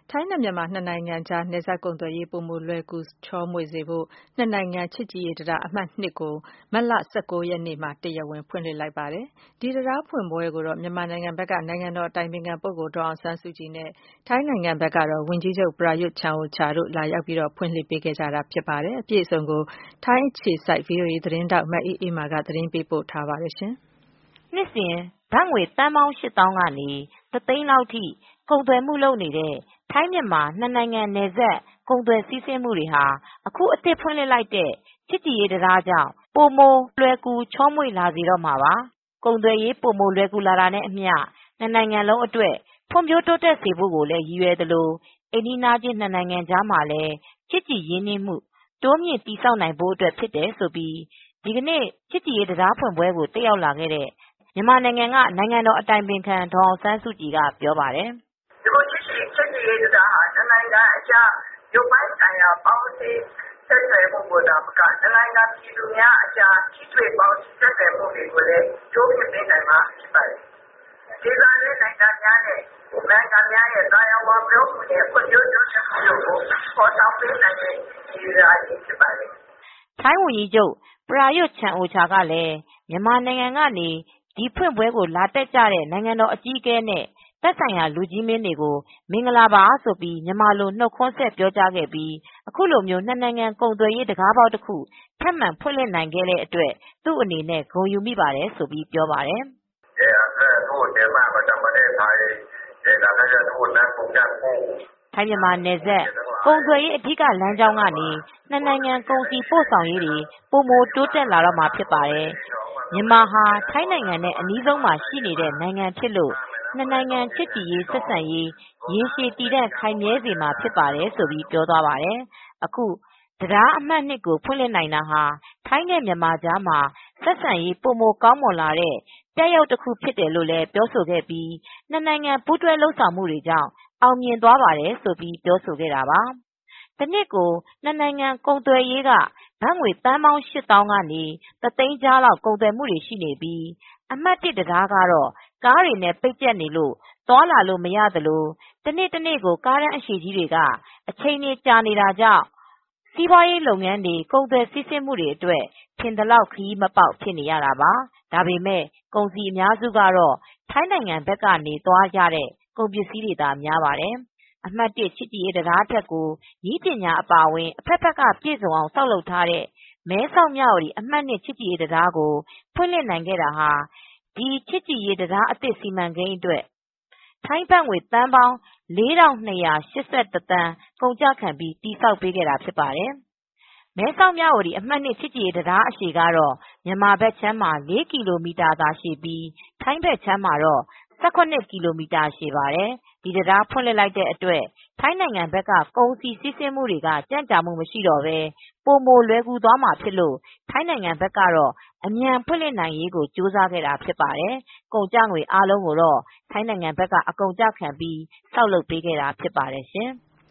ထိုင်းနဲ့မြန်မာနှစ်နိုင်ငံကြားနယ်စပ်ကုန်သွယ်ရေးပိုမိုလွယ်ကူချောမွေ့စေဖို့နှစ်နိုင်ငံချစ်ကြည်ရေးတံတားအမှတ် ကိုမတ်လ ရက်နေ့မှာတရားဝင်ဖွင့်လှစ်လိုက်ပါတယ်။ ဒီတံတားဖွင့်ပွဲကိုတော့မြန်မာနိုင်ငံဘက်ကနိုင်ငံတော်အတိုင်ပင်ခံပုဂ္ဂိုလ်ဒေါ်အောင်ဆန်းစုကြည်နဲ့ထိုင်းနိုင်ငံဘက်ကတော့ဝန်ကြီးချုပ်ပရာရွတ်-ချန်အိုချာတို့လာရောက်ဖွင့်လှစ်ပေးခဲ့ကြတာဖြစ်ပါတယ်။ အပြည့်အစုံကိုထိုင်းအခြေစိုက် VOA သတင်းထောက်မအေးအေးမာကသတင်းပေးပို့ထားပါတယ်။နှစ်စဉ်ဘတ်ငွေသန်းပေါင်း ၈သောင်းကနေ 1 သိန်းလောက်ထိကုန်သွယ်မှုလုပ်နေတဲ့ထိုင်းမြန်မာနှစ်နိုင်ငံနယ်စပ်ကုန်သွယ်စီးဆင်းမှုတွေဟာအခုအသစ်ဖွင့်လှစ်လိုက်တဲ့ချစ်ကြည်ရေးတံတားကြောင့်ပိုမိုလွယ်ကူချောမွေ့လာစေတော့မှာပါ။ ကုန်သွယ်ရေးပိုမိုလွယ်ကူလာတာနဲ့အမျှနှစ်နိုင်ငံလုံးအတွက်ဖွံ့ဖြိုးတိုးတက်စေဖို့ကိုလည်းရည်ရွယ်သလိုအိမ်နီးချင်းနှစ်နိုင်ငံကြားမှာလည်းချစ်ကြည်ရင်းနှီးမှုတိုးမြင့်တည်ဆောက်နိုင်ဖို့အတွက်ဖြစ်တယ်လို့ဒီကနေ့ချစ်ကြည်ရေးတံတားဖွင့်ပွဲကိုတက်ရောက်လာခဲ့တဲ့မြန်မာနိုင်ငံကနိုင်ငံတော်အတိုင်ပင်ခံဒေါ်အောင်ဆန်းစုကြည်ကပြောပါတယ်။ "ဒီချစ်ကြည်ရေးတံတားဟာနှစ်နိုင်ငံအကြားရုပ်ပိုင်းဆိုင်ရာပေါင်းစည်းဆက်သွယ်မှုကိုသာမကနှစ်နိုင်ငံပြည်သူများအကြားထိတွေ့ပေါင်းစည်းဆက်သွယ်မှုတွေကိုလည်းတိုးမြင့်ပေးနိုင်မှာဖြစ်ပါတယ်။ဒေသတွင်းနိုင်ငံများနဲ့နိုင်ငံများရဲ့သာယာဝပြောမှုနဲ့ဖွံ့ဖြိုးတိုးတက်မှုတို့ကိုဖော်ဆောင်ပေးနိုင်တဲ့ရည်ရွယ်ရာကြီးဖြစ်ပါတယ်။ " ထိုင်းဝန်ကြီးချုပ်ပရာရွတ်-ချန်အိုချာကလည်းမြန်မာနိုင်ငံကနေဒီဖွင့်ပွဲကိုလာတက်ကြတဲ့နိုင်ငံတော်အကြီးအကဲနဲ့သက်ဆိုင်ရာလူကြီးမင်းတွေကိုမင်္ဂလာပါဆိုပြီးမြန်မာလိုနှုတ်ခွန်းဆက်ပြောကြားခဲ့ပြီးအခုလိုနှစ်နိုင်ငံကုန်သွယ်ရေးတံခါးပေါက်တခုထပ်မံဖွင့်လှစ်နိုင်ခဲ့တဲ့အတွက်သူ့အနေနဲ့ဂုဏ်ယူမိပါတယ်လို့ပြောပါတယ်။ " ထိုင်းမြန်မာနယ်စပ်ကုန်သွယ်ရေးအဓိကလမ်းကြောင်းကနေနှစ်နိုင်ငံကုန်စည်ပို့ဆောင်ရေးတွေပိုမိုတိုးတက်လာတော့မှာဖြစ်ပါတယ်။မြန်မာဟာထိုင်းနိုင်ငံနဲ့အနီးဆုံးမှာရှိနေတဲ့နိုင်ငံဖြစ်လို့နှစ်နိုင်ငံချစ်ကြည်ရေးဆက်ဆံရေးရေရှည်တည်တံ့ခိုင်မြဲစေမှာဖြစ်ပါတယ်ဆိုပြီးပြောသွားပါတယ်။အခုတံတားအမှတ် ကိုဖွင့်လှစ်နိုင်တာဟာထိုင်းနဲ့မြန်မာကြားမှာဆက်ဆံရေးပိုမိုကောင်းမွန်လာတဲ့ပြရုပ်တခုဖြစ်တယ်လို့ပြောဆိုခဲ့ပြီးနှစ်နိုင်ငံပူးတွဲလုပ်ဆောင်မှုတွေကြောင့်အောင်မြင်သွားပါတယ်လို့ပြောဆိုခဲ့တာပါ။တနှစ်ကိုနှစ်နိုင်ငံကုန်သွယ်ရေးကဘတ်ငွေသန်းပေါင်း ၈သောင်းကနေ 1 သိန်းကြားလောက်ကုန်သွယ်မှုတွေရှိနေပြီးအမှတ် တံတားကတော့ကားတွေနဲ့ပိတ်ကျပ်နေလို့သွားလာလို့မရသလိုတနေ့ကိုကားတန်းအရှည်ကြီးတွေကအချိန်ကြာနေတာကြောင့်စီးပွားရေးလုပ်ငန်းတွေကုန်သွယ်စီးဆင်းမှုတွေအတွက်ထင်သလောက်ခရီးမပေါက်ဖြစ်နေရတာပါ။ဒါပေမဲ့ကုန်စည်အများစုကတော့ထိုင်းနိုင်ငံဘက်ကနေသွားကြတဲ့ကုန်ပစ္စည်းတွေသာများပါတယ်။အမှတ် ချစ်ကြည်ရေးတံတားထက်ကိုနည်းပညာအပါအဝင်အဖက်ဖက်ကပြည့်စုံအောင်ဆောက်လုပ်ထားတဲ့မဲဆောက်မြဝတီအမှတ် ချစ်ကြည်ရေးတံတားကိုဖွင့်လှစ်နိုင်ခဲ့တာဟာဒီချစ်ကြည်ရေးတံတားအသစ်စီမံကိန်းအတွက်ထိုင်းဘတ်ငွေသန်းပေါင်း ၄၂၈၁ သန်းကုန်ကျခံပြီးတည်ဆောက်ပေးခဲ့တာဖြစ်ပါတယ်။မဲဆောက်မြဝတီအမှတ် ချစ်ကြည်ရေးတံတားအရှည်ကတော့မြန်မာဘက်ခြမ်းမှာ 4 ကီလိုမီတာသာရှည်ပြီးထိုင်းဘက်ခြမ်းမှာတော့ 17 ကီလိုမီတာရှည်ပါတယ်။ဒီတံတားဖွင့်လှစ်လိုက်တဲ့အတွက်ထိုင်းနိုင်ငံဘက်ကကုန်စည်စီးဆင်းမှုတွေကကြန့်ကြာမှုမရှိတော့ပဲပိုမိုလွယ်ကူသွားမှာဖြစ်လို့ထိုင်းနိုင်ငံဘက်ကတော့အမြန်ဖွင့်လှစ်နိုင်ရေးကိုကြိုးစားခဲ့တာဖြစ်ပါတယ်။ကုန်ကျငွေအားလုံးကိုတော့ထိုင်းနိုင်ငံဘက်ကအကုန်အကျခံပြီးဆောက်လုပ်ပေးခဲ့တာဖြစ်ပါတယ်ရှင်။